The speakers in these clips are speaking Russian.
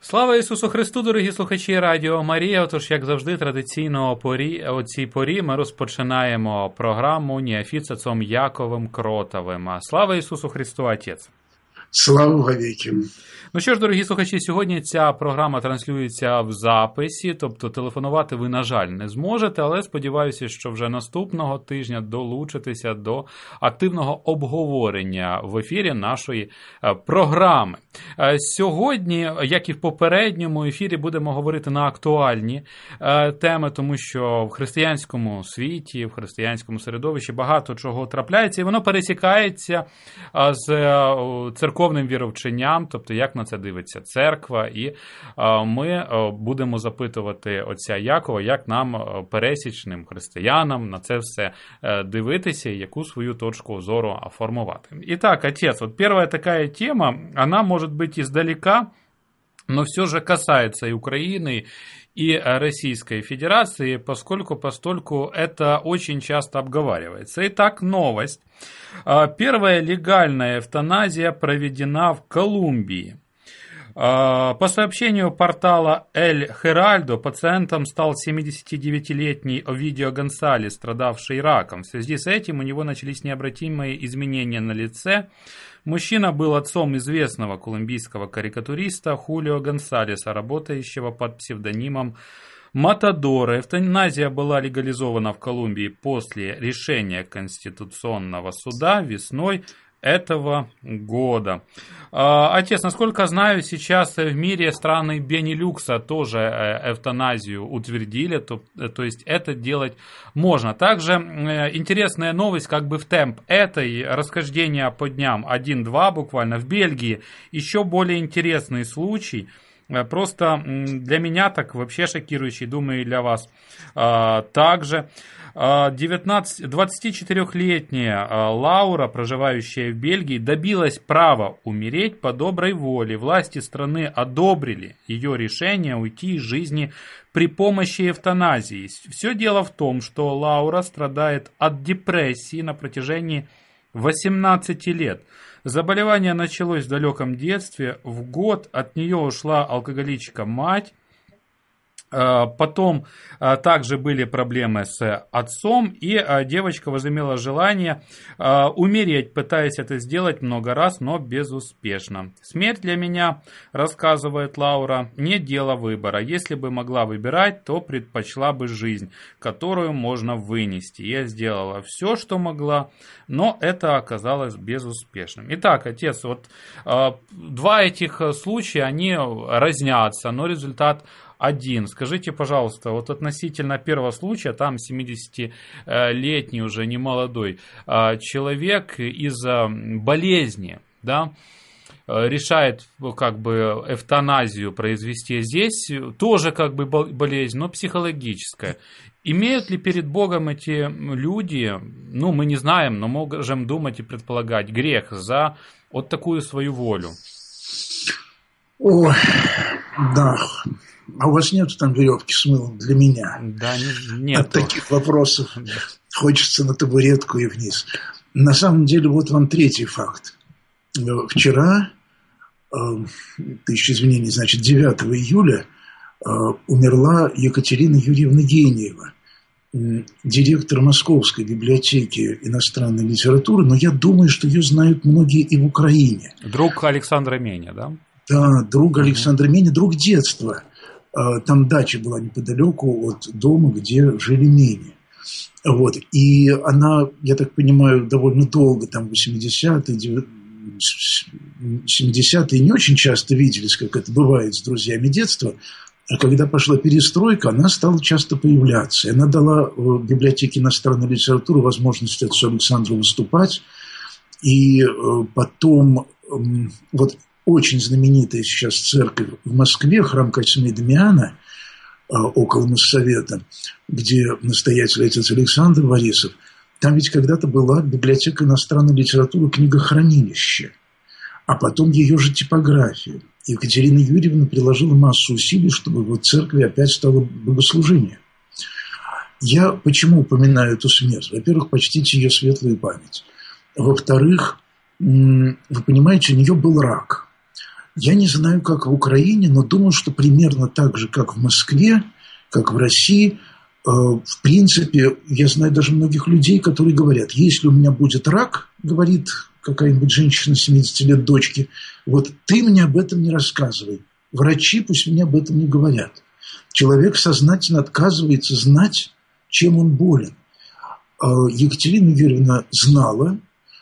Слава Ісусу Христу, дорогі слухачі Радіо Марія. Отож, як завжди, традиційно о цій порі ми розпочинаємо програму «Неофіт з отцом Яковом Кротовим». Слава Ісусу Христу, Отець! Слава вовеки! Ну що ж, дорогі слухачі, сьогодні ця програма транслюється в записі, тобто телефонувати ви, на жаль, не зможете, але сподіваюся, що вже наступного тижня долучитеся до активного обговорення в ефірі нашої програми. Сьогодні, як і в попередньому ефірі, будемо говорити на актуальні теми, тому що в християнському світі, в християнському середовищі багато чого трапляється, і воно пересікається з церковним віровченням, тобто як на це дивиться церква, і ми будемо запитувати отця Якова, як нам, пересічним християнам, на це все дивитися і яку свою точку зору формувати. Итак, отец, вот первая такая тема, она может быть издалека, но все же касается и Украины, и Российской Федерации, постольку это очень часто обговаривается. Итак, новость. Первая легальная эвтаназия проведена в Колумбии. По сообщению портала Эль Херальдо, пациентом стал 79-летний Овидио Гонсалес, страдавший раком. В связи с этим у него начались необратимые изменения на лице. Мужчина был отцом известного колумбийского карикатуриста Хулио Гонсалеса, работающего под псевдонимом Матадора. Эвтаназия была легализована в Колумбии после решения Конституционного суда весной этого года. Отец, насколько знаю, сейчас в мире страны Бенилюкса тоже эвтаназию утвердили, то есть это делать можно. Также интересная новость, как бы в темп этой, расхождения по дням 1-2 буквально. В Бельгии еще более интересный случай, просто для меня так вообще шокирующий, думаю, и для вас также. 24-летняя Лаура, проживающая в Бельгии, добилась права умереть по доброй воле. Власти страны одобрили ее решение уйти из жизни при помощи эвтаназии. Все дело в том, что Лаура страдает от депрессии на протяжении 18 лет. Заболевание началось в далеком детстве. В год от нее ушла алкоголичка-мать. Потом также были проблемы с отцом, и девочка возымела желание умереть, пытаясь это сделать много раз, но безуспешно. Смерть для меня, рассказывает Лаура, не дело выбора. Если бы могла выбирать, то предпочла бы жизнь, которую можно вынести. Я сделала все, что могла, но это оказалось безуспешным. Итак, отец, вот два этих случая, они разнятся, но результат один. Скажите, пожалуйста, вот относительно первого случая, там 70-летний уже немолодой человек из-за болезни, да, решает как бы эвтаназию произвести здесь, тоже как бы болезнь, но психологическая. Имеют ли перед Богом эти люди, ну мы не знаем, но можем думать и предполагать, грех за вот такую свою волю? О, да. А у вас нет там веревки с мылом для меня? Да, нет. От таких вопросов хочется на табуретку и вниз. На самом деле, вот вам третий факт. Вчера, 9 июля, умерла Екатерина Юрьевна Гениева, директор Московской библиотеки иностранной литературы, но я думаю, что ее знают многие и в Украине. Друг Александра Меня, да? Да, друг Александра Меня, друг детства. Там дача была неподалеку от дома, где жили Мени. Вот. И она, я так понимаю, довольно долго, там 80-е, 70-е не очень часто виделись, как это бывает с друзьями детства. А когда пошла перестройка, она стала часто появляться. И она дала в библиотеке иностранной литературы возможность отцу Александру выступать. И потом вот очень знаменитая сейчас церковь в Москве, храм Косьмы Дамиана, около Моссовета, где настоятель отец Александр Борисов, там ведь когда-то была библиотека иностранной литературы, книгохранилище, а потом ее же типография. Екатерина Юрьевна приложила массу усилий, чтобы в церкви опять стало богослужение. Я почему упоминаю эту смерть? Во-первых, почтите ее светлую память. Во-вторых, вы понимаете, у нее был рак. Я не знаю, как в Украине, но думаю, что примерно так же, как в Москве, как в России, в принципе, я знаю даже многих людей, которые говорят, если у меня будет рак, говорит какая-нибудь женщина 70 лет дочки, вот ты мне об этом не рассказывай. Врачи пусть мне об этом не говорят. Человек сознательно отказывается знать, чем он болен. Екатерина Юрьевна знала,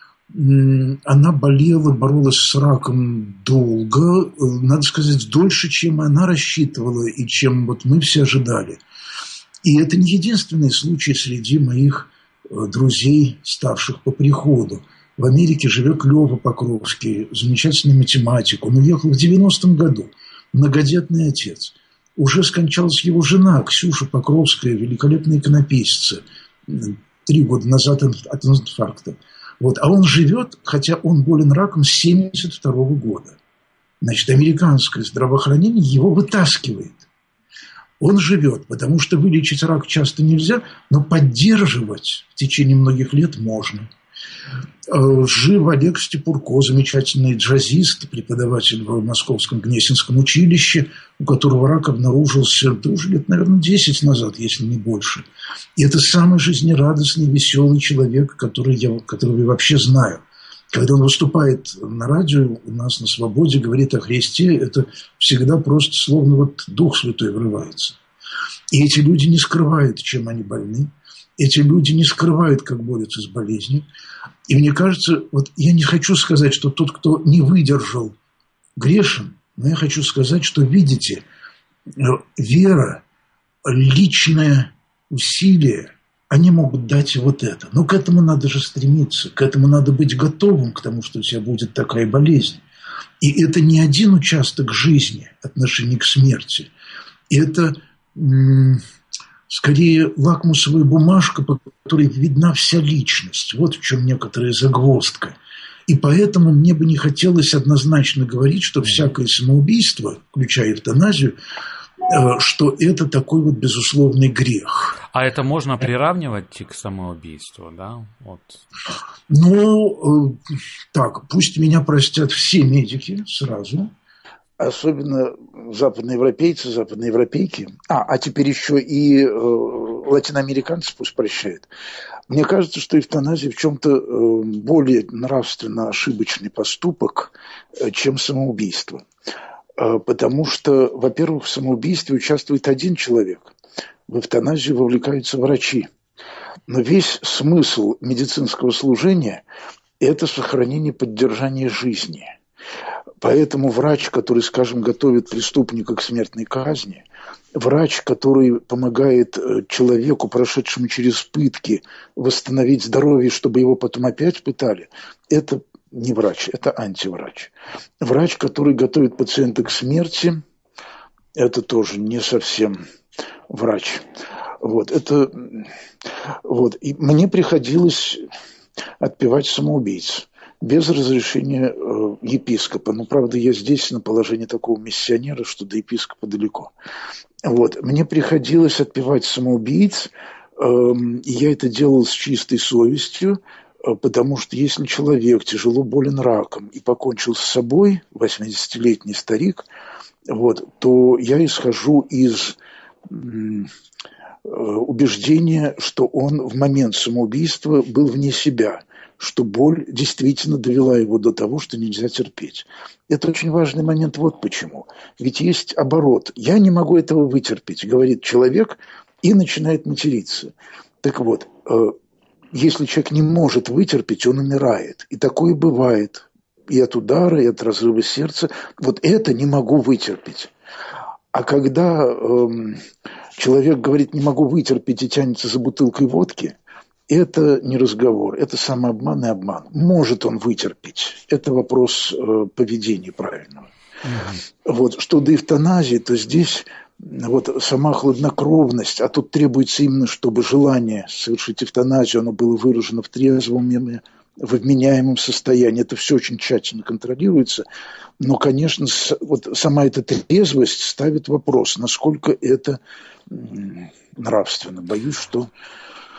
она болела, боролась с раком долго, надо сказать, дольше, чем она рассчитывала и чем вот мы все ожидали. И это не единственный случай среди моих друзей, ставших по приходу. В Америке живет Лёва Покровский, замечательный математик. Он уехал в 90-м году, многодетный отец. Уже скончалась его жена, Ксюша Покровская, великолепная иконописица, 3 года назад от инфаркта. Вот. А он живет, хотя он болен раком с 1972 года. Значит, американское здравоохранение его вытаскивает. Он живет, потому что вылечить рак часто нельзя, но поддерживать в течение многих лет можно. Жив Олег Степурко, замечательный джазист, преподаватель в Московском Гнесинском училище, у которого рак обнаружился уже лет, наверное, 10 назад, если не больше. И это самый жизнерадостный, веселый человек, которого я вообще знаю. Когда он выступает на радио у нас на «Свободе», говорит о Христе, это всегда просто словно вот Дух Святой врывается. И эти люди не скрывают, чем они больны. Эти люди не скрывают, как борются с болезнью. И мне кажется, вот я не хочу сказать, что тот, кто не выдержал, грешен, но я хочу сказать, что, видите, вера, личное усилие, они могут дать вот это. Но к этому надо же стремиться, к этому надо быть готовым, к тому, что у тебя будет такая болезнь. И это не один участок жизни, отношение к смерти. Это скорее лакмусовая бумажка, по которой видна вся личность. Вот в чем некоторая загвоздка. И поэтому мне бы не хотелось однозначно говорить, что всякое самоубийство, включая эвтаназию, что это такой вот безусловный грех. А это можно приравнивать к самоубийству, да? Вот. Ну, так, пусть меня простят все медики сразу. Особенно западноевропейцы, западноевропейки. А теперь еще и латиноамериканцы пусть прощают. Мне кажется, что эвтаназия в чем-то более нравственно ошибочный поступок, чем самоубийство. Потому что, во-первых, в самоубийстве участвует один человек. В эвтаназию вовлекаются врачи. Но весь смысл медицинского служения – это сохранение, поддержание жизни. Поэтому врач, который, скажем, готовит преступника к смертной казни, врач, который помогает человеку, прошедшему через пытки, восстановить здоровье, чтобы его потом опять пытали, это не врач, это антиврач. Врач, который готовит пациента к смерти, это тоже не совсем врач. И мне приходилось отпевать самоубийц без разрешения епископа. Но, правда, я здесь на положении такого миссионера, что до епископа далеко. Мне приходилось отпевать самоубийц, и я это делал с чистой совестью, потому что если человек тяжело болен раком и покончил с собой, 80-летний старик, то я исхожу из убеждения, что он в момент самоубийства был вне себя, что боль действительно довела его до того, что нельзя терпеть. Это очень важный момент, вот почему. Ведь есть оборот. «Я не могу этого вытерпеть», говорит человек и начинает материться. Так вот, если человек не может вытерпеть, он умирает. И такое бывает. И от удара, и от разрыва сердца. Вот это не могу вытерпеть. А когда человек говорит «не могу вытерпеть» и тянется за бутылкой водки, это не разговор, это самообман и обман. Может он вытерпеть. Это вопрос поведения правильного. Что до эвтаназии, то здесь сама хладнокровность, а тут требуется именно, чтобы желание совершить эвтаназию, оно было выражено в трезвом, в вменяемом состоянии. Это все очень тщательно контролируется. Но, конечно, сама эта трезвость ставит вопрос, насколько это нравственно. Боюсь, что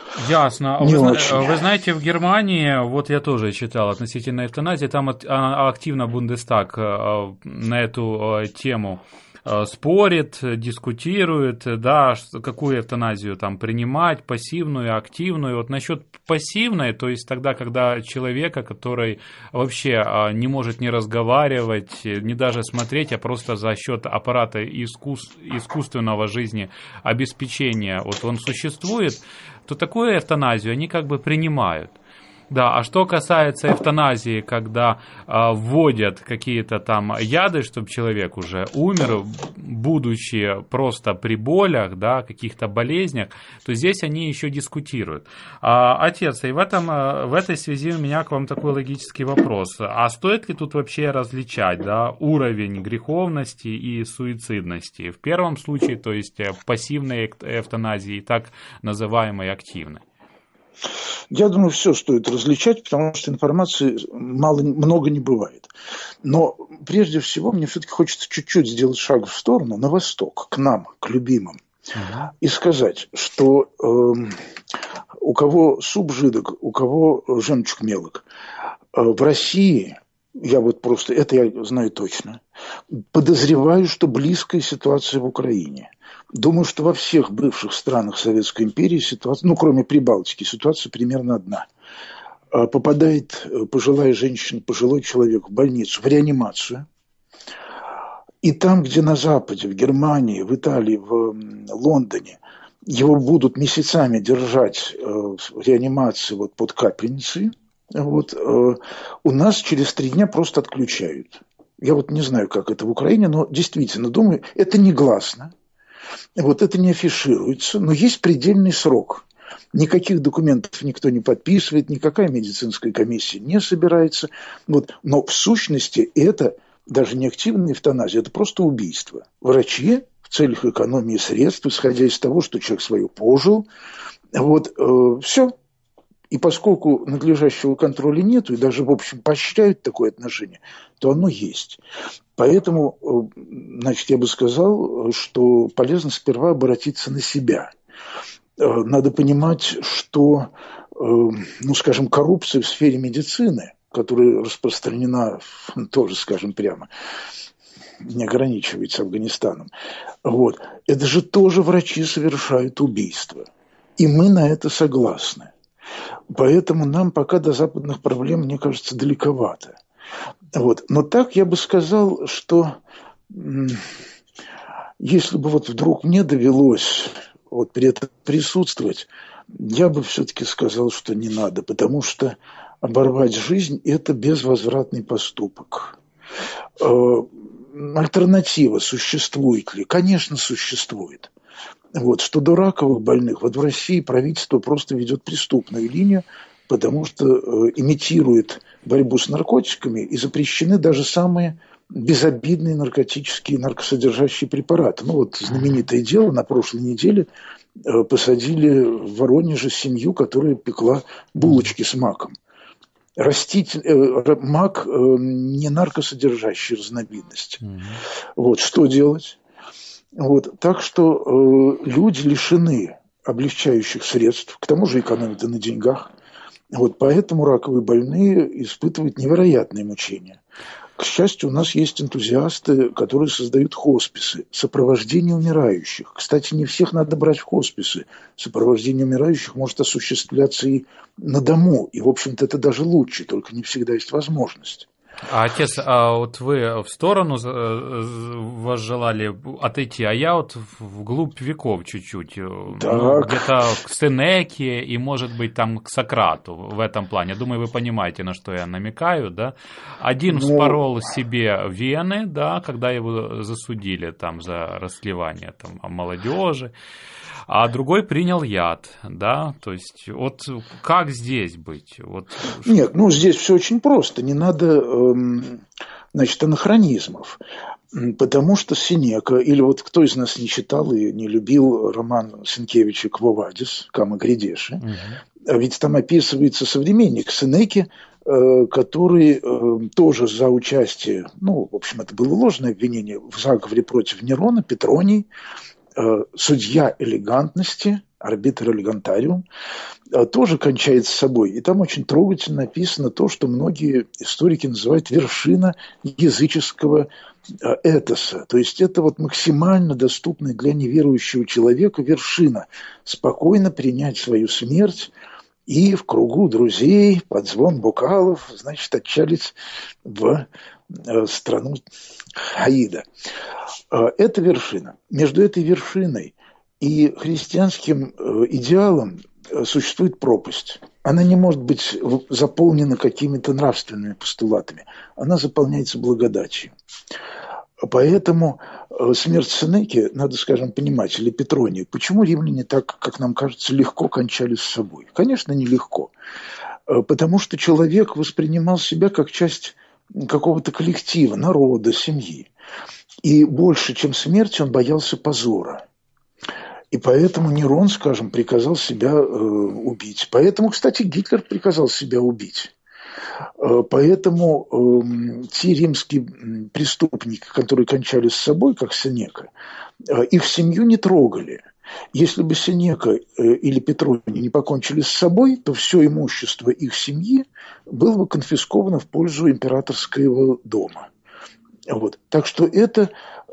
Ясно. Не Вы, очень. вы знаете, в Германии, вот я тоже читал относительно эвтаназии, там активно Бундестаг на эту тему спорит, дискутирует, да, какую эвтаназию там принимать, пассивную, активную. Вот насчет пассивной, то есть тогда, когда человека, который вообще не может не разговаривать, не даже смотреть, а просто за счет аппарата искусственного жизнеобеспечения, вот он существует, то такую эвтаназию они как бы принимают. Да, а что касается эвтаназии, когда вводят какие-то там яды, чтобы человек уже умер, будучи просто при болях, да, каких-то болезнях, то здесь они еще дискутируют. Отец, и в этой связи у меня к вам такой логический вопрос. А стоит ли тут вообще различать, да, уровень греховности и суицидности? В первом случае, то есть пассивной эвтаназии и так называемой активной. Я думаю, все стоит различать, потому что информации много не бывает. Но прежде всего мне все-таки хочется чуть-чуть сделать шаг в сторону, на восток, к нам, к любимым. И сказать, что у кого суп жидок, у кого жемчуг мелок. В России, я вот просто, это я знаю точно, подозреваю, что близкая ситуация в Украине. Думаю, что во всех бывших странах Советской империи ситуация, ну, кроме Прибалтики, ситуация примерно одна. Попадает пожилая женщина, пожилой человек в больницу, в реанимацию. И там, где на Западе, в Германии, в Италии, в Лондоне, его будут месяцами держать в реанимации вот, под капельницей, вот, у нас через 3 дня просто отключают. Я вот не знаю, как это в Украине, но действительно, думаю, это негласно. Вот это не афишируется, но есть предельный срок. Никаких документов никто не подписывает, никакая медицинская комиссия не собирается. Вот. Но в сущности это даже не активная эвтаназия, это просто убийство. Врачи в целях экономии средств, исходя из того, что человек свое пожил, вот, все. И поскольку надлежащего контроля нету, и даже, в общем, поощряют такое отношение, то оно есть. Поэтому, значит, я бы сказал, что полезно сперва обратиться на себя. Надо понимать, что, ну, скажем, коррупция в сфере медицины, которая распространена, тоже, скажем прямо, не ограничивается Афганистаном, вот, это же тоже врачи совершают убийства. И мы на это согласны. Поэтому нам пока до западных проблем, мне кажется, далековато. Вот. Но так я бы сказал, что если бы вот вдруг мне довелось вот при этом присутствовать, я бы все-таки сказал, что не надо, потому что оборвать жизнь – это безвозвратный поступок. Альтернатива существует ли? Конечно, существует. Вот, что до раковых больных, вот в России правительство просто ведет преступную линию, потому что имитирует борьбу с наркотиками и запрещены даже самые безобидные наркотические, наркосодержащие препараты. Ну вот знаменитое дело, на прошлой неделе посадили в Воронеже семью, которая пекла булочки с маком. Мак не наркосодержащая разновидность. Вот, что делать? Вот, так что люди лишены облегчающих средств, к тому же экономят и на деньгах. Вот, поэтому раковые больные испытывают невероятные мучения. К счастью, у нас есть энтузиасты, которые создают хосписы, сопровождение умирающих. Кстати, не всех надо брать в хосписы. Сопровождение умирающих может осуществляться и на дому. И, в общем-то, это даже лучше, только не всегда есть возможность. Отец, а вот вы в сторону вас желали отойти, а я вот вглубь веков чуть-чуть, ну, где-то к Сенеке и, может быть, там к Сократу в этом плане. Думаю, вы понимаете, на что я намекаю, да? Один вспорол себе вены, да, когда его засудили там за расслевание там молодежи, а другой принял яд, да, то есть вот как здесь быть? Вот... Нет, ну здесь все очень просто, не надо, значит, анахронизмов, потому что Сенека, или вот кто из нас не читал и не любил роман Сенкевича «Кво вадис», «Кама грядеши», а ведь там описывается современник Сенеки, который тоже за участие, ну, в общем, это было ложное обвинение в заговоре против Нерона, Петроний, судья элегантности, «Арбитр элегантариум», тоже кончает с собой. И там очень трогательно описано то, что многие историки называют вершина языческого этоса. То есть это вот максимально доступная для неверующего человека вершина. Спокойно принять свою смерть и в кругу друзей под звон бокалов, значит, отчалить в страну Аида. Это вершина. Между этой вершиной и христианским идеалом существует пропасть. Она не может быть заполнена какими-то нравственными постулатами. Она заполняется благодатью. Поэтому смерть Сенеки, надо, скажем, понимать, или Петрония, почему римляне так, как нам кажется, легко кончали с собой? Конечно, нелегко. Потому что человек воспринимал себя как часть какого-то коллектива, народа, семьи. И больше, чем смерти, он боялся позора. И поэтому Нерон, скажем, приказал себя убить. Поэтому, кстати, Гитлер приказал себя убить. Поэтому те римские преступники, которые кончали с собой, как Сенека, их семью не трогали. Если бы Сенека или Петроний не покончили с собой, то все имущество их семьи было бы конфисковано в пользу императорского дома. Вот. Так что это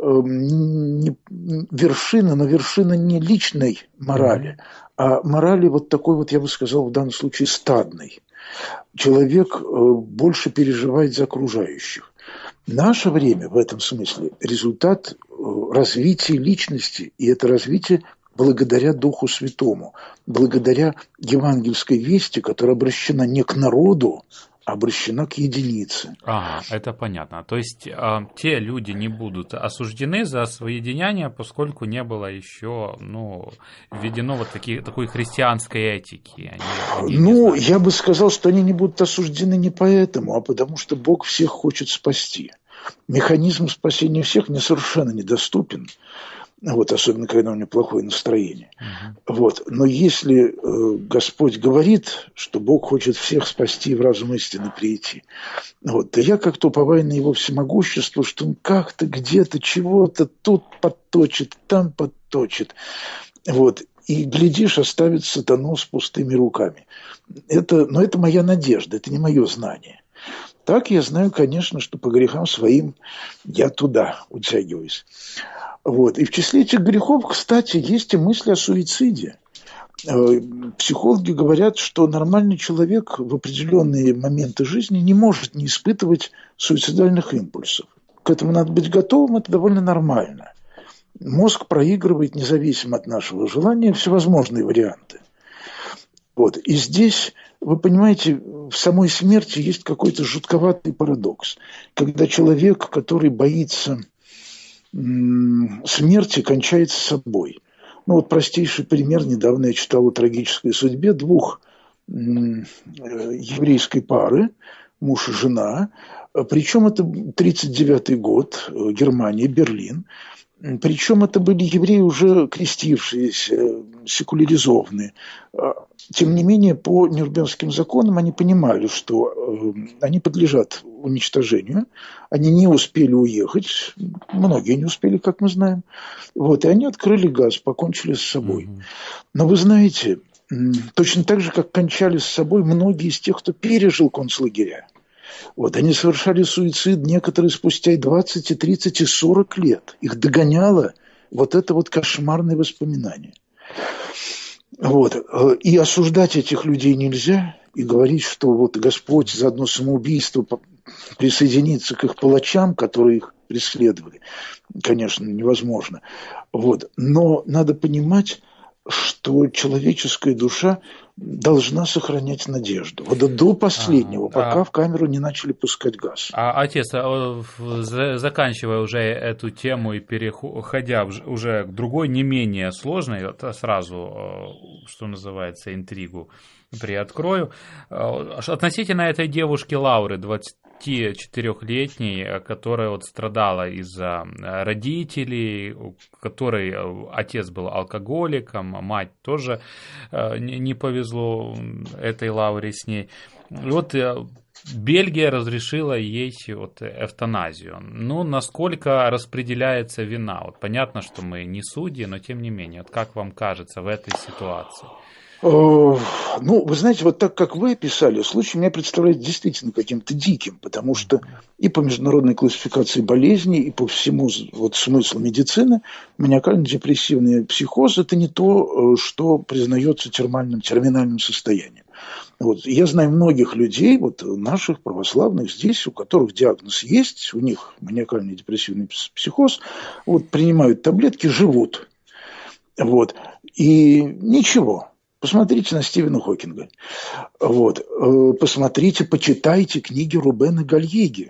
не вершина, но вершина не личной морали, а морали вот такой вот, я бы сказал, в данном случае стадной. Человек больше переживает за окружающих. Наше время в этом смысле результат развития личности, и это развитие благодаря Духу Святому, благодаря евангельской вести, которая обращена не к народу, а обращена к единице. Ага, это понятно. То есть те люди не будут осуждены за свои деяния, поскольку не было еще введено вот такой христианской этики. Я бы сказал, что они не будут осуждены не поэтому, а потому что Бог всех хочет спасти. Механизм спасения всех мне совершенно недоступен. Вот, особенно, когда у него плохое настроение. Вот. Но если Господь говорит, что Бог хочет всех спасти и в разум истины прийти, то я как-то уповаю на Его всемогущество, что Он как-то где-то чего-то тут подточит, там подточит. Вот. И, глядишь, оставит сатану с пустыми руками. Но это моя надежда, это не мое знание. Так я знаю, конечно, что по грехам своим я туда утягиваюсь. Вот. И в числе этих грехов, кстати, есть и мысли о суициде. Психологи говорят, что нормальный человек в определенные моменты жизни не может не испытывать суицидальных импульсов. К этому надо быть готовым, это довольно нормально. Мозг проигрывает, независимо от нашего желания, всевозможные варианты. Вот. И здесь, вы понимаете, в самой смерти есть какой-то жутковатый парадокс. Когда человек, который боится смерти, кончается собой. Простейший пример. Недавно я читал о трагической судьбе двух еврейской пары, муж и жена. Причем это 1939 год, Германия, Берлин. Причем это были евреи, уже крестившиеся, секуляризованные. Тем не менее, по Нюрнбергским законам они понимали, что они подлежат уничтожению. Они не успели уехать, многие не успели, как мы знаем. Вот, и они открыли газ, покончили с собой. Но вы знаете, точно так же, как кончали с собой многие из тех, кто пережил концлагеря. Вот, они совершали суицид некоторые спустя и 20, и 30, и 40 лет. Их догоняло вот это вот кошмарное воспоминание. Вот. И осуждать этих людей нельзя, и говорить, что вот Господь за одно самоубийство присоединится к их палачам, которые их преследовали, конечно, невозможно. Вот. Но надо понимать, что человеческая душа должна сохранять надежду. Вот до последнего, пока в камеру не начали пускать газ. Отец, заканчивая уже эту тему и переходя уже к другой, не менее сложной, сразу, что называется, интригу приоткрою. Относительно этой девушки Лауры, 24-летней, которая вот страдала из-за родителей, у которой отец был алкоголиком, мать тоже не повезло этой Лауре с ней. И вот Бельгия разрешила ей вот эвтаназию. Ну, насколько распределяется вина? Вот понятно, что мы не судьи, но тем не менее, вот как вам кажется в этой ситуации? Ну, вы знаете, вот так, как вы описали, случай меня представляет действительно каким-то диким, потому что и по международной классификации болезней, и по всему вот смыслу медицины маниакально-депрессивный психоз – это не то, что признается терминальным состоянием. Вот. Я знаю многих людей, вот наших православных здесь, у которых диагноз есть, у них маниакальный депрессивный психоз, вот, принимают таблетки, живут. Вот. И ничего. Посмотрите на Стивена Хокинга. Вот. Посмотрите, почитайте книги Рубена Гальеги.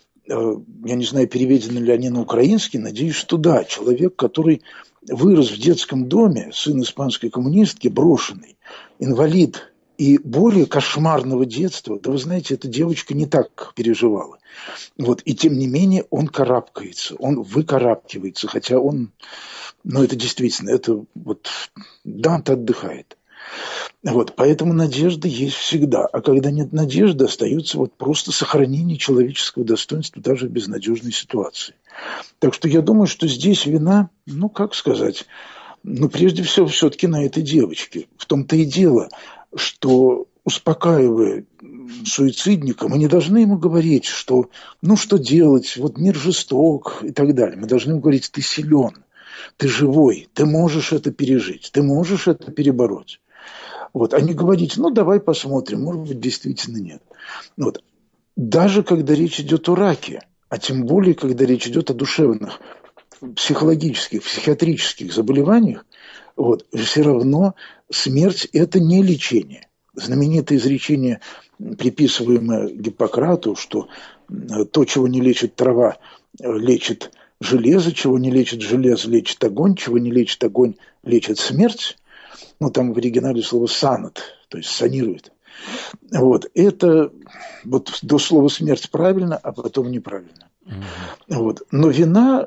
Я не знаю, переведены ли они на украинский, надеюсь, что да. Человек, который вырос в детском доме, сын испанской коммунистки, брошенный, инвалид, и более кошмарного детства, да вы знаете, эта девочка не так переживала. Вот. И тем не менее он карабкается, он выкарабкивается, хотя он, ну это действительно, это вот Данте отдыхает. Вот, поэтому надежда есть всегда. А когда нет надежды, остается вот просто сохранение человеческого достоинства даже в безнадежной ситуации. Так что я думаю, что здесь вина, ну как сказать, ну прежде всего все-таки на этой девочке. В том-то и дело, что успокаивая суицидника, мы не должны ему говорить, что ну что делать, вот мир жесток и так далее. Мы должны ему говорить, ты силен, ты живой, ты можешь это пережить, ты можешь это перебороть. Вот, а не говорить, ну давай посмотрим, может быть, действительно нет. Вот. Даже когда речь идет о раке, а тем более, когда речь идет о душевных, психологических, психиатрических заболеваниях, вот, все равно смерть – это не лечение. Знаменитое изречение, приписываемое Гиппократу, что то, чего не лечит трава, лечит железо, чего не лечит железо, лечит огонь, чего не лечит огонь, лечит смерть. Ну, там в оригинале слово «санат», то есть «санирует». Вот, это вот до слова «смерть» правильно, а потом неправильно. Вот. Но вина,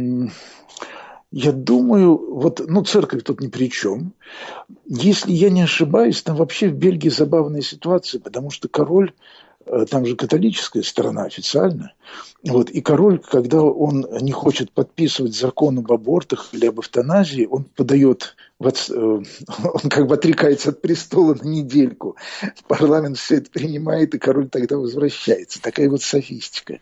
я думаю, вот, ну, церковь тут ни при чем. Если я не ошибаюсь, там вообще в Бельгии забавная ситуация, потому что король, там же католическая сторона официально, вот, и король, когда он не хочет подписывать закон об абортах или об эвтаназии, он подает, он как бы отрекается от престола на недельку, в парламент все это принимает, и король тогда возвращается. Такая вот софистика.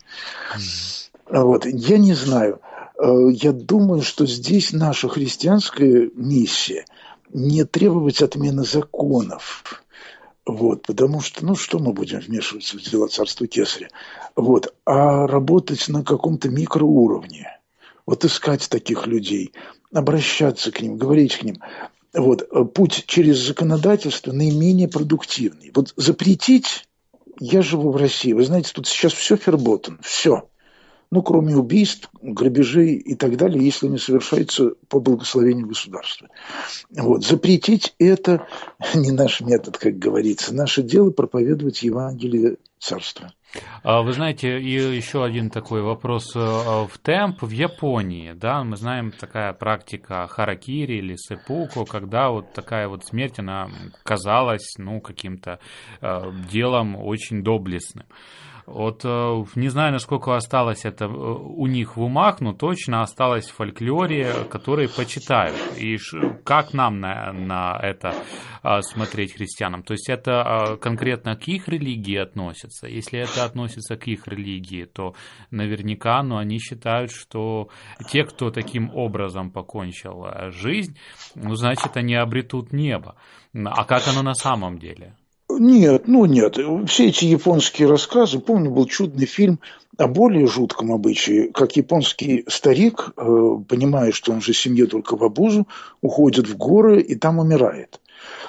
Вот, я не знаю. Я думаю, что здесь наша христианская миссия не требовать отмены законов. Вот, потому что, ну, что мы будем вмешиваться в дела царства Кесаря? Вот, а работать на каком-то микроуровне. Вот искать таких людей, обращаться к ним, говорить к ним. Вот, путь через законодательство наименее продуктивный. Вот запретить, я живу в России, вы знаете, тут сейчас все verboten, все. Ну, кроме убийств, грабежей и так далее, если они совершаются по благословению государства. Вот. Запретить – это не наш метод, как говорится. Наше дело – проповедовать Евангелие Царства. Вы знаете, и еще один такой вопрос в темп. В Японии, да, мы знаем, такая практика харакири или сэппуку, когда вот такая вот смерть, она казалась, ну, каким-то делом очень доблестным. Вот не знаю, насколько осталось это у них в умах, но точно осталось в фольклоре, который почитают. И как нам на это смотреть христианам? То есть это конкретно к их религии относится. Если это относится к их религии, то наверняка, но они считают, что те, кто таким образом покончил жизнь, ну, значит, они обретут небо. А как оно на самом деле? Нет, ну нет. Все эти японские рассказы, помню, был чудный фильм о более жутком обычае, как японский старик, понимая, что он же семье только в обузу, уходит в горы и там умирает.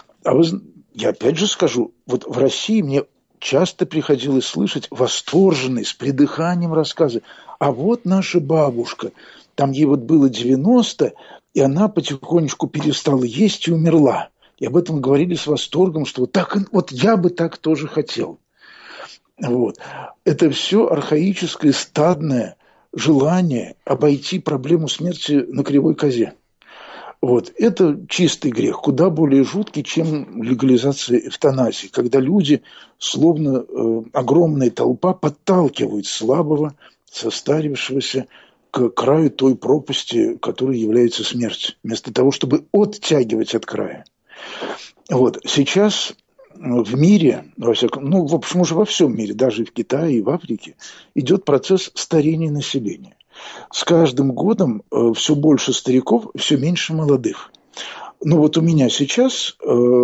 Я опять же скажу, вот в России мне часто приходилось слышать восторженные, с придыханием рассказы. А вот наша бабушка, там ей вот было 90, и она потихонечку перестала есть и умерла. И об этом говорили с восторгом, что вот, так, вот я бы так тоже хотел. Вот. Это все архаическое, стадное желание обойти проблему смерти на кривой козе. Вот. Это чистый грех, куда более жуткий, чем легализация эвтаназии, когда люди, словно огромная толпа, подталкивают слабого, состарившегося к краю той пропасти, которой является смерть, вместо того, чтобы оттягивать от края. Вот. Сейчас в мире, в общем, уже во всем мире, даже и в Китае, и в Африке, идет процесс старения населения. С каждым годом все больше стариков, все меньше молодых. Ну вот у меня сейчас,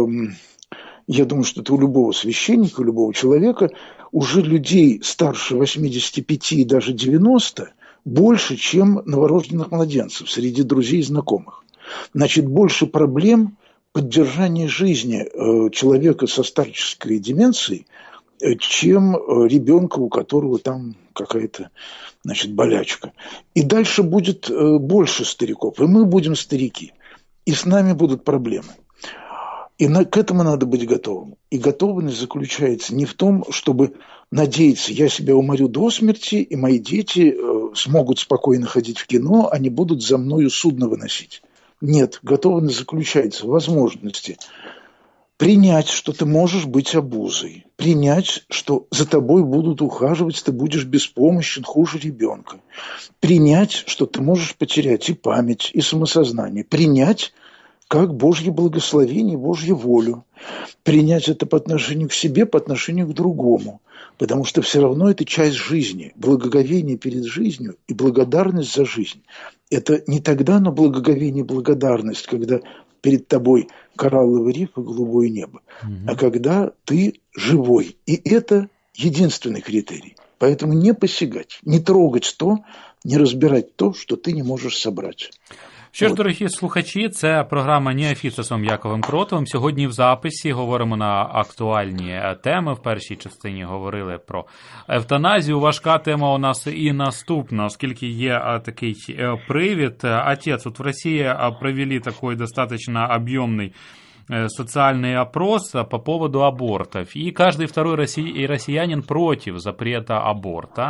я думаю, что это у любого священника, у любого человека, уже людей старше 85 и даже 90 больше, чем новорожденных младенцев среди друзей и знакомых. Значит, больше проблем поддержания жизни человека со старческой деменцией, чем ребенка, у которого там какая-то, болячка. И дальше будет больше стариков, и мы будем старики, и с нами будут проблемы. И к этому надо быть готовым. И готовность заключается не в том, чтобы надеяться, я себя уморю до смерти, и мои дети смогут спокойно ходить в кино, они будут за мною судно выносить. Нет, готовность заключается в возможности принять, что ты можешь быть обузой, принять, что за тобой будут ухаживать, ты будешь беспомощен, хуже ребенка, принять, что ты можешь потерять и память, и самосознание, принять как Божье благословение, Божью волю, принять это по отношению к себе, по отношению к другому, потому что все равно это часть жизни, благоговение перед жизнью и благодарность за жизнь. Это не тогда, но благоговение и благодарность, когда перед тобой коралловый риф и голубое небо, а когда ты живой. И это единственный критерий. Поэтому не посягать, не трогать то, не розбирати то, що ти не можеш собрати. Що ж, дорогі слухачі, це програма «Неофіт» з отцом Яковом Кротовим. Сьогодні в записі говоримо на актуальні теми. В першій частині говорили про евтаназію. Важка тема у нас і наступна, оскільки є такий привід. Отец, вот в России провели такой достаточно объемный социальный опрос по поводу абортов. И каждый второй россиянин против запрета аборта.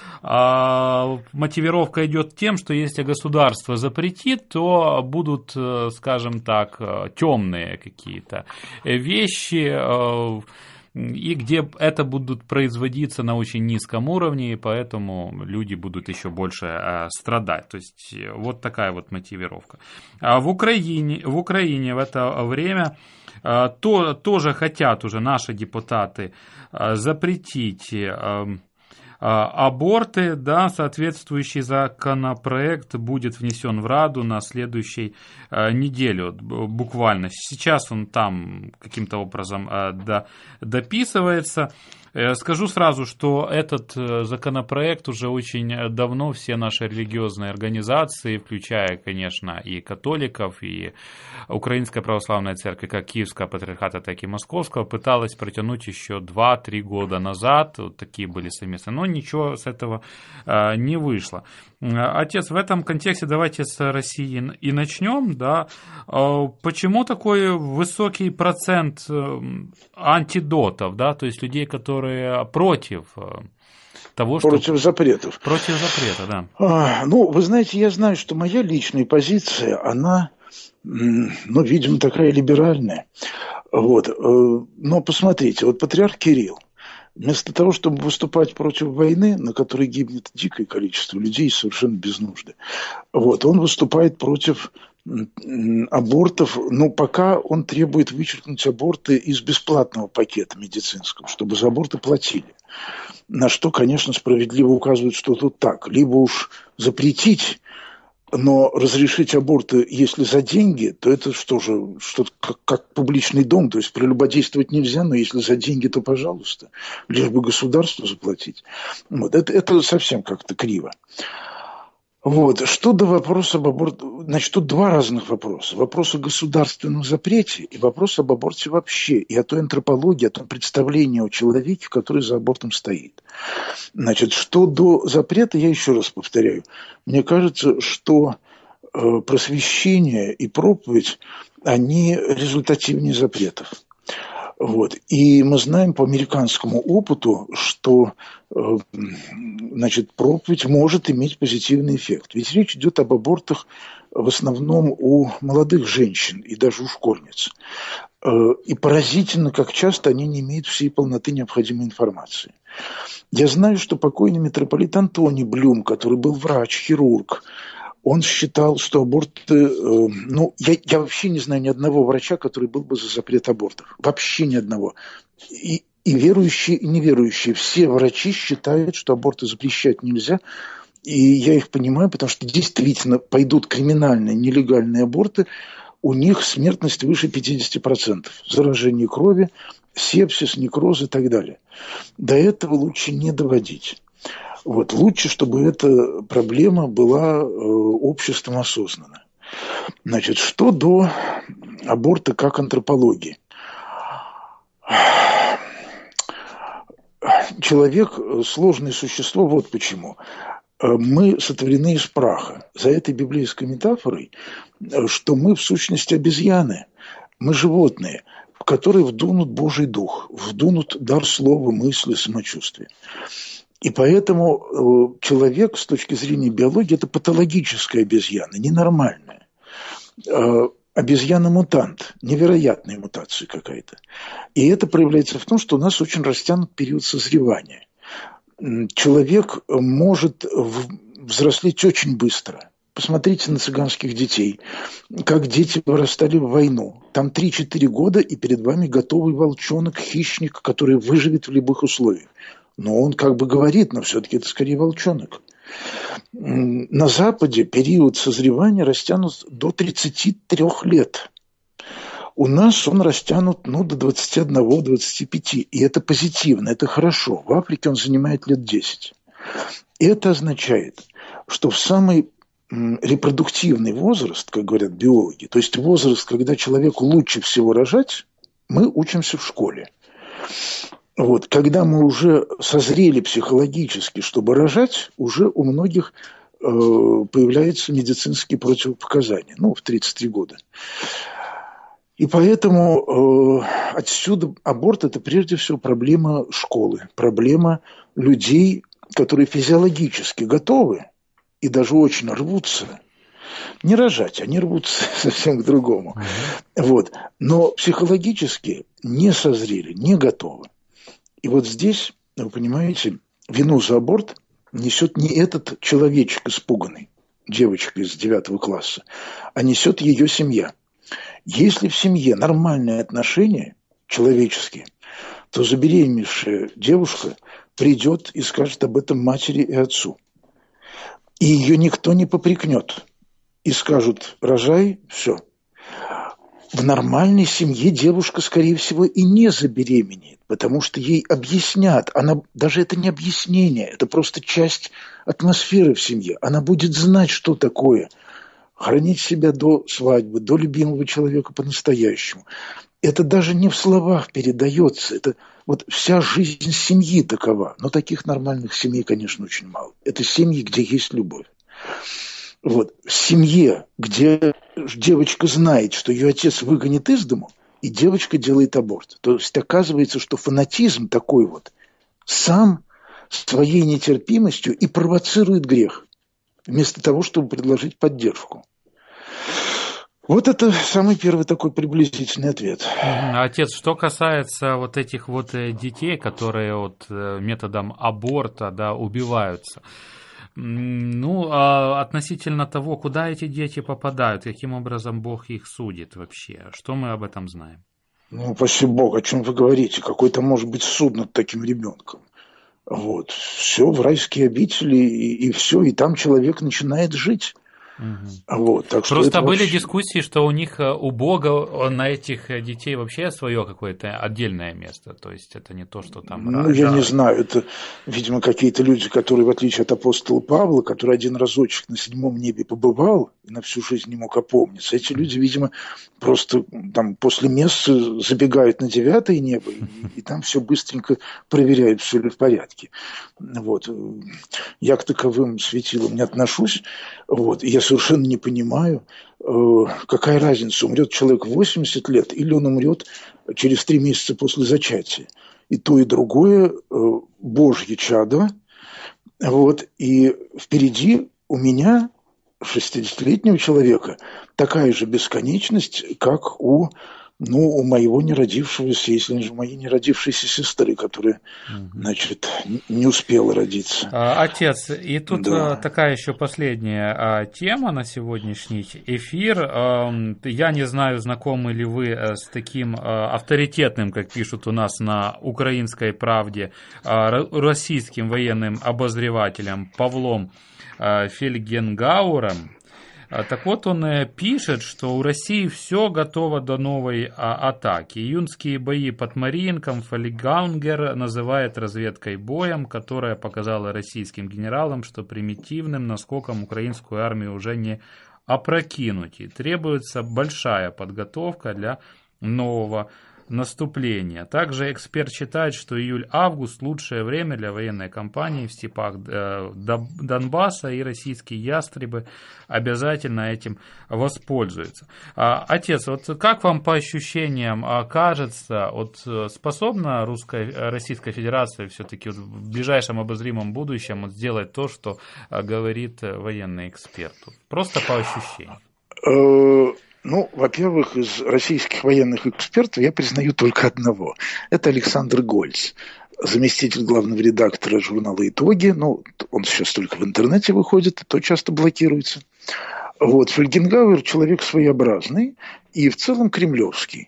Мотивировка идет тем, что если государство запретит, то будут, скажем так, темные какие-то вещи, и где это будут производиться на очень низком уровне, и поэтому люди будут еще больше страдать. То есть вот такая вот мотивировка. А в Украине в это время тоже хотят уже наши депутаты запретить аборты, да, соответствующий законопроект будет внесен в Раду на следующей неделе, буквально. Сейчас он там каким-то образом дописывается. Скажу сразу, что этот законопроект уже очень давно все наши религиозные организации, включая, конечно, и католиков, и Украинская православная церковь, как Киевского патриархата, так и Московского, пыталась протянуть еще 2-3 года назад. Вот такие были совместные. Но ничего с этого не вышло. Отец, в этом контексте давайте с России и начнем. Да. Почему такой высокий процент антидотов, да, то есть людей, которые против того, что... Против запретов. Против запрета, да. Вы знаете, я знаю, что моя личная позиция, она, видимо, такая либеральная. Вот. Но посмотрите, вот патриарх Кирилл, вместо того, чтобы выступать против войны, на которой гибнет дикое количество людей совершенно без нужды, вот, он выступает против абортов, но пока он требует вычеркнуть аборты из бесплатного пакета медицинского, чтобы за аборты платили. На что, конечно, справедливо указывают, что тут так. Либо уж запретить, но разрешить аборты, если за деньги, то это что же, что-то как публичный дом, то есть прелюбодействовать нельзя, но если за деньги, то пожалуйста, лишь бы государству заплатить. Вот, это совсем как-то криво. Вот. Что до вопроса об аборте, значит, тут два разных вопроса. Вопрос о государственном запрете и вопрос об аборте вообще, и о той антропологии, о том представлении о человеке, который за абортом стоит. Значит, что до запрета, я еще раз повторяю, мне кажется, что просвещение и проповедь, они результативнее запретов. Вот. И мы знаем по американскому опыту, что значит, проповедь может иметь позитивный эффект. Ведь речь идет об абортах в основном у молодых женщин и даже у школьниц. И поразительно, как часто они не имеют всей полноты необходимой информации. Я знаю, что покойный митрополит Антоний Блюм, который был врач, хирург, он считал, что аборты... я вообще не знаю ни одного врача, который был бы за запрет абортов. Вообще ни одного. И верующие, и неверующие. Все врачи считают, что аборты запрещать нельзя. И я их понимаю, потому что действительно пойдут криминальные, нелегальные аборты, у них смертность выше 50%. Заражение крови, сепсис, некроз и так далее. До этого лучше не доводить. Вот. Лучше, чтобы эта проблема была обществом осознана. Значит, что до аборта как антропологии. Человек – сложное существо, вот почему. Мы сотворены из праха. За этой библейской метафорой, что мы в сущности обезьяны, мы животные, в которые вдунут Божий Дух, вдунут дар слова, мысли, самочувствия. И поэтому человек с точки зрения биологии – это патологическая обезьяна, ненормальная. Обезьяна-мутант, невероятная мутация какая-то. И это проявляется в том, что у нас очень растянут период созревания. Человек может взрослеть очень быстро. Посмотрите на цыганских детей, как дети вырастали в войну. Там 3-4 года, и перед вами готовый волчонок, хищник, который выживет в любых условиях. Но он как бы говорит, но все-таки это скорее волчонок. На Западе период созревания растянут до 33 лет. У нас он растянут до 21-25. И это позитивно, это хорошо. В Африке он занимает лет 10. Это означает, что в самый репродуктивный возраст, как говорят биологи, то есть возраст, когда человеку лучше всего рожать, мы учимся в школе. Вот, когда мы уже созрели психологически, чтобы рожать, уже у многих появляются медицинские противопоказания, в 33 года. И поэтому отсюда аборт – это прежде всего проблема школы, проблема людей, которые физиологически готовы и даже очень рвутся не рожать, они рвутся совсем к другому. Вот. Но психологически не созрели, не готовы. И вот здесь, вы понимаете, вину за аборт несет не этот человечек испуганный, девочка из 9 класса, а несет ее семья. Если в семье нормальные отношения человеческие, то забеременевшая девушка придет и скажет об этом матери и отцу. И ее никто не попрекнет. И скажут: рожай, все. В нормальной семье девушка, скорее всего, и не забеременеет, потому что ей объяснят. Даже это не объяснение, это просто часть атмосферы в семье. Она будет знать, что такое хранить себя до свадьбы, до любимого человека по-настоящему. Это даже не в словах передается. Это вот вся жизнь семьи такова. Но таких нормальных семей, конечно, очень мало. Это семьи, где есть любовь. Вот. В семье, где девочка знает, что ее отец выгонит из дому, и девочка делает аборт. То есть оказывается, что фанатизм такой вот сам своей нетерпимостью и провоцирует грех, вместо того, чтобы предложить поддержку. Вот это самый первый такой приблизительный ответ. Отец, что касается вот этих вот детей, которые методом аборта, убиваются, относительно того, куда эти дети попадают, каким образом Бог их судит вообще, что мы об этом знаем? Спаси Бог, о чем вы говорите? Какой-то может быть суд над таким ребенком. Вот. Все в райские обители, и все, и там человек начинает жить. Вот, так что просто были дискуссии, что у Бога на этих детей вообще свое какое-то отдельное место, то есть это не то, что там... я не знаю, это, видимо, какие-то люди, которые, в отличие от апостола Павла, который один разочек на 7 небе побывал и на всю жизнь не мог опомниться, эти люди, видимо, просто там после месяца забегают на 9 небо и там все быстренько проверяют, все ли в порядке. Вот. Я к таковым светилам не отношусь, вот. Я совершенно не понимаю, какая разница, умрет человек в 80 лет или он умрет через 3 месяца после зачатия. И то, и другое Божье чадо. Вот, и впереди у меня, 60-летнего человека, такая же бесконечность, как у моего неродившегося, если не у моей неродившейся сестры, которая, значит, не успела родиться. Отец, и тут такая еще последняя тема на сегодняшний эфир. Я не знаю, знакомы ли вы с таким авторитетным, как пишут у нас на «Украинской правде», российским военным обозревателем Павлом Фельгенгауром. Так вот, он пишет, что у России все готово до новой атаки. Июньские бои под Мариинком Фельгенгауэр называет разведкой боем, которая показала российским генералам, что примитивным наскоком украинскую армию уже не опрокинуть. И требуется большая подготовка для нового наступления. Также эксперт считает, что июль-август – лучшее время для военной кампании в степах Донбасса, и российские ястребы обязательно этим воспользуются. Отец, вот как вам по ощущениям кажется, способна Российская Федерация все-таки в ближайшем обозримом будущем сделать то, что говорит военный эксперт? Просто по ощущениям. Во-первых, из российских военных экспертов я признаю только одного. Это Александр Гольц, заместитель главного редактора журнала «Итоги». Он сейчас только в интернете выходит, то часто блокируется. Фельгенгауэр человек своеобразный и в целом кремлевский.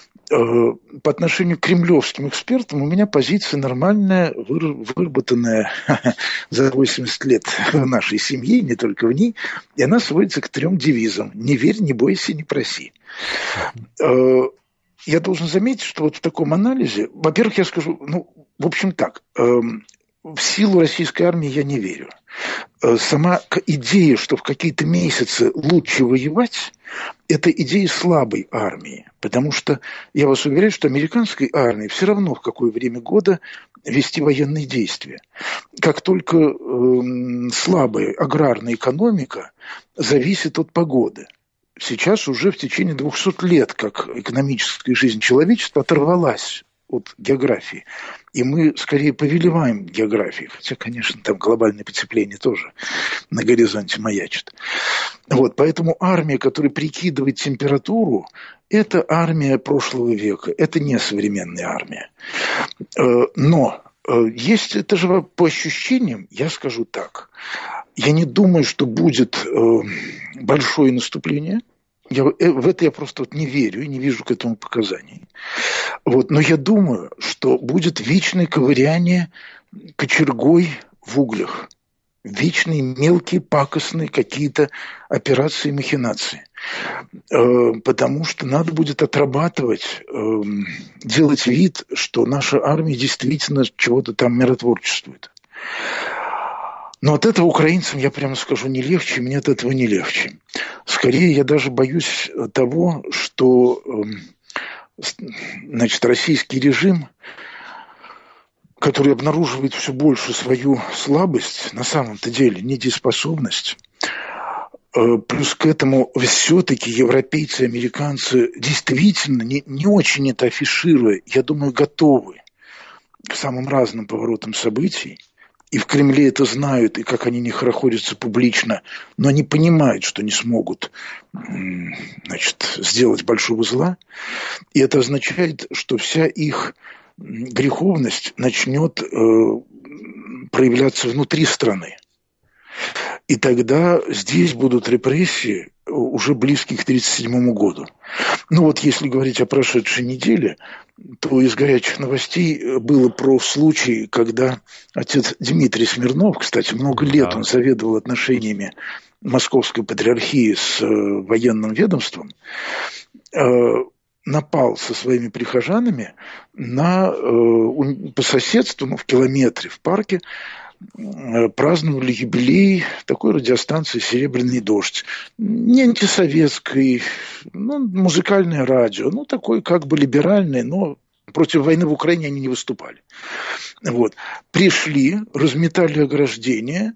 По отношению к кремлевским экспертам у меня позиция нормальная, выработанная за 80 лет в нашей семье, не только в ней, и она сводится к 3 девизам: «Не верь, не бойся, не проси». Я должен заметить, что в таком анализе, во-первых, я скажу, в общем так, в силу российской армии я не верю. Сама идея, что в какие-то месяцы лучше воевать, это идея слабой армии. Потому что я вас уверяю, что американской армии все равно в какое время года вести военные действия. Как только слабая аграрная экономика зависит от погоды. Сейчас уже в течение 200 лет, как экономическая жизнь человечества оторвалась от географии. И мы скорее повелеваем географией. Хотя, конечно, там глобальное потепление тоже на горизонте маячит. Поэтому армия, которая прикидывает температуру, это армия прошлого века. Это не современная армия. Но есть, это же по ощущениям, я скажу так. Я не думаю, что будет большое наступление. В это я просто не верю и не вижу к этому показаний. Но я думаю, что будет вечное ковыряние кочергой в углях. Вечные мелкие пакостные какие-то операции и махинации. Потому что надо будет отрабатывать, делать вид, что наша армия действительно чего-то там миротворчествует. Но от этого украинцам, я прямо скажу, не легче, мне от этого не легче. Скорее, я даже боюсь того, что российский режим, который обнаруживает все больше свою слабость, на самом-то деле недееспособность, плюс к этому все-таки европейцы и американцы действительно, не очень это афишируя, я думаю, готовы к самым разным поворотам событий. И в Кремле это знают, и как они не хорохорятся публично, но они понимают, что не смогут сделать большого зла. И это означает, что вся их греховность начнет проявляться внутри страны. И тогда здесь будут репрессии, уже близкие к 1937 году. Если говорить о прошедшей неделе, то из горячих новостей было про случай, когда отец Дмитрий Смирнов, кстати, много лет он заведовал отношениями Московской патриархии с военным ведомством, напал со своими прихожанами по соседству, в километре в парке, праздновали юбилей такой радиостанции «Серебряный дождь». Не антисоветской, музыкальное радио, такое как бы либеральное, но Против войны в Украине они не выступали. Вот. Пришли, разметали ограждения,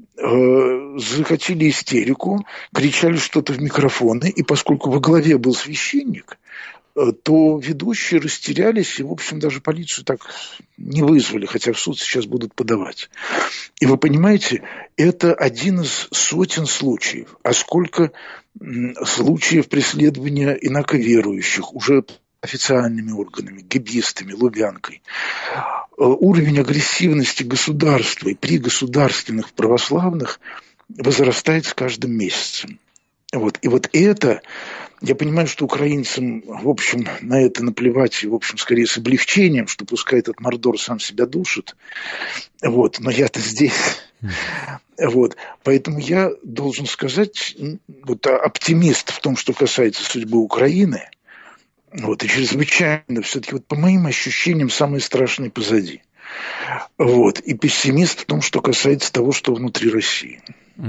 закатили истерику, кричали что-то в микрофоны, и поскольку во главе был священник, то ведущие растерялись, и, в общем, даже полицию так не вызвали, хотя в суд сейчас будут подавать. И вы понимаете, это один из сотен случаев. А сколько случаев преследования инаковерующих уже официальными органами, гэбистами, Лубянкой. Уровень агрессивности государства и при государственных православных возрастает с каждым месяцем. Вот. И вот это, я понимаю, что украинцам, в общем, на это наплевать, и, в общем, скорее с облегчением, что пускай этот мордор сам себя душит. Вот. Но я-то здесь. Вот. Поэтому я должен сказать, вот, оптимист в том, что касается судьбы Украины. Вот, и чрезвычайно, все-таки вот по моим ощущениям, самое страшное позади. Вот, и пессимист в том, что касается того, что внутри России.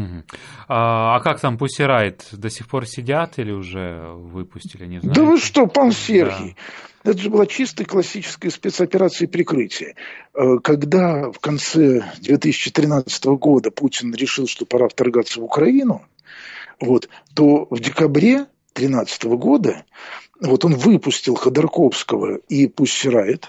А как там Pussy Riot? До сих пор сидят или уже выпустили, не знаю? Да вы что, пан Сергий, да. Это же была чистая классическая спецоперация прикрытия. Когда в конце 2013 года Путин решил, что пора вторгаться в Украину, вот, то в декабре 2013 года вот он выпустил Ходорковского и Pussy Riot.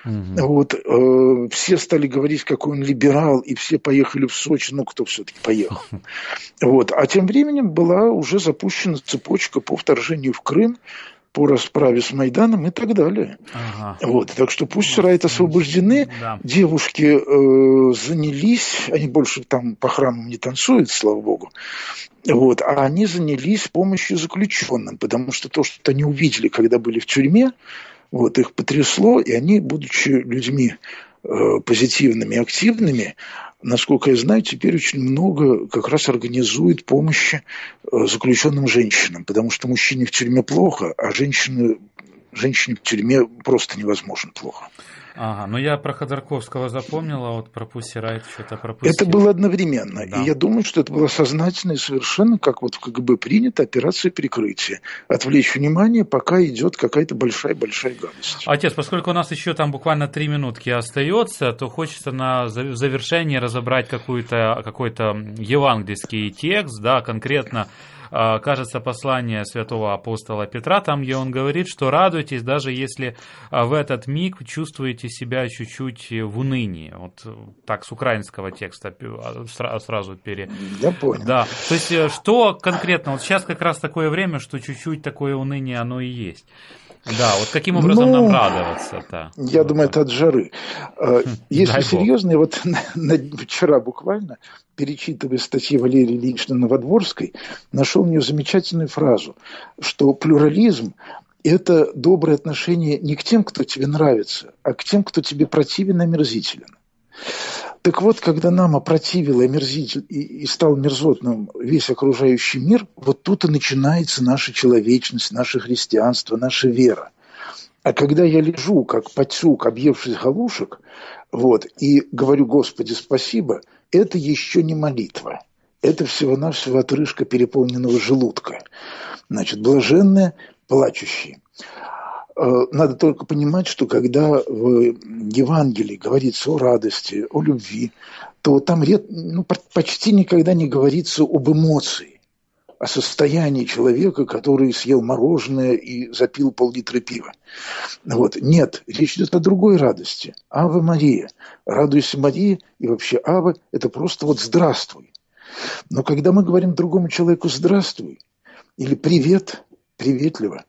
Вот, все стали говорить, какой он либерал, и все поехали в Сочи, ну, кто все-таки поехал. Вот. А тем временем была уже запущена цепочка по вторжению в Крым, по расправе с Майданом и так далее. Вот. Так что Pussy Riot освобождены, девушки занялись, они больше там по храмам не танцуют, слава богу, вот, а они занялись помощью заключенным, потому что то, что они увидели, когда были в тюрьме, вот, их потрясло, и они, будучи людьми позитивными, активными, насколько я знаю, теперь очень много как раз организует помощи заключенным женщинам, потому что мужчине в тюрьме плохо, а женщине в тюрьме просто невозможно плохо. Ага, ну я про Ходорковского запомнил, а вот про Pussy Riot что-то пропустил. Это было одновременно, да. И я думаю, что это была сознательная совершенно, как вот в КГБ принято, операция прикрытия. Отвлечь внимание, пока идет какая-то большая-большая гадость. Отец, поскольку у нас еще там буквально 3 минутки остается, то хочется на завершение разобрать какой-то евангельский текст, да, конкретно, кажется, послание святого апостола Петра, там, где он говорит, что радуйтесь, даже если в этот миг чувствуете себя чуть-чуть в унынии. Вот так с украинского текста сразу Я понял. Да, то есть что конкретно, вот сейчас как раз такое время, что чуть-чуть такое уныние оно и есть. Да, вот каким образом нам радоваться-то? Я думаю, это от жары. Если серьезно, я вот вчера буквально, перечитывая статьи Валерии Ильиничны Новодворской, нашел у нее замечательную фразу, что плюрализм – это доброе отношение не к тем, кто тебе нравится, а к тем, кто тебе противен и омерзителен. Так вот, когда нам опротивил и стал мерзотным весь окружающий мир, вот тут и начинается наша человечность, наше христианство, наша вера. А когда я лежу, как пацюк, объевшись галушек, вот, и говорю: Господи, спасибо, это еще не молитва. Это всего-навсего отрыжка переполненного желудка. Значит, блаженные, плачущие. Надо только понимать, что когда в Евангелии говорится о радости, о любви, то там почти никогда не говорится об эмоции, о состоянии человека, который съел мороженое и запил пол-литра пива. Вот. Нет, речь идет о другой радости. Аве Мария. Радуйся, Мария, и вообще Аве – это просто вот здравствуй. Но когда мы говорим другому человеку «здравствуй» или «привет», приветливо,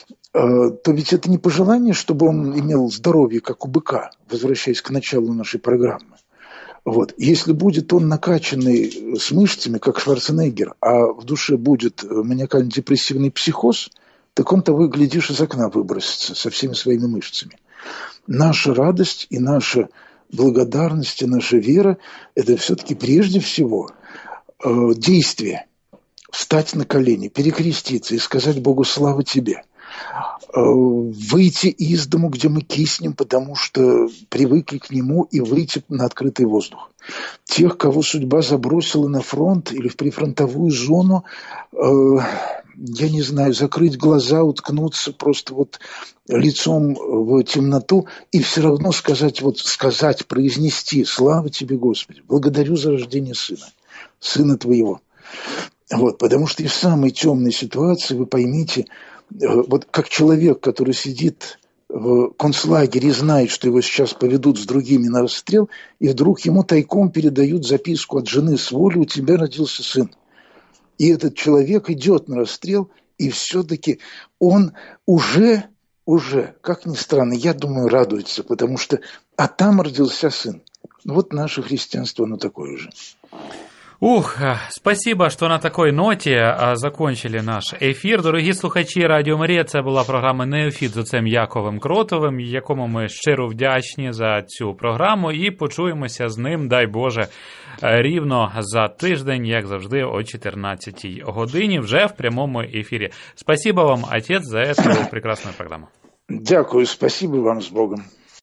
то ведь это не пожелание, чтобы он имел здоровье, как у быка, возвращаясь к началу нашей программы. Вот. Если будет он накачанный с мышцами, как Шварценеггер, а в душе будет маниакально-депрессивный психоз, так он того и, глядишь, из окна выбросится со всеми своими мышцами. Наша радость и наша благодарность, и наша вера – это все-таки прежде всего действие. Встать на колени, перекреститься и сказать Богу: слава тебе. выйти из дому, где мы киснем, потому что привыкли к нему, и выйти на открытый воздух. Тех, кого судьба забросила на фронт или в прифронтовую зону, я не знаю, закрыть глаза, уткнуться просто вот лицом в темноту и все равно сказать, произнести: «Слава тебе, Господи, благодарю за рождение сына твоего». Вот, потому что и в самой темной ситуации, вы поймите, вот как человек, который сидит в концлагере и знает, что его сейчас поведут с другими на расстрел, и вдруг ему тайком передают записку от жены с волей: «У тебя родился сын». И этот человек идет на расстрел, и все-таки он уже, как ни странно, я думаю, радуется, потому что там родился сын. Вот наше христианство, оно такое же. Спасибо, що на такій ноті закончили наш ефір. Дорогі слухачі Радіо Марія, це була програма «Неофіт» з отцем Яковом Кротовим, якому ми щиро вдячні за цю програму, і почуємося з ним, дай Боже, рівно за тиждень, як завжди, о 14-й годині, вже в прямому ефірі. Спасибо вам, отець, за эту прекрасную программу. Дякую, спасибо вам, с Богом.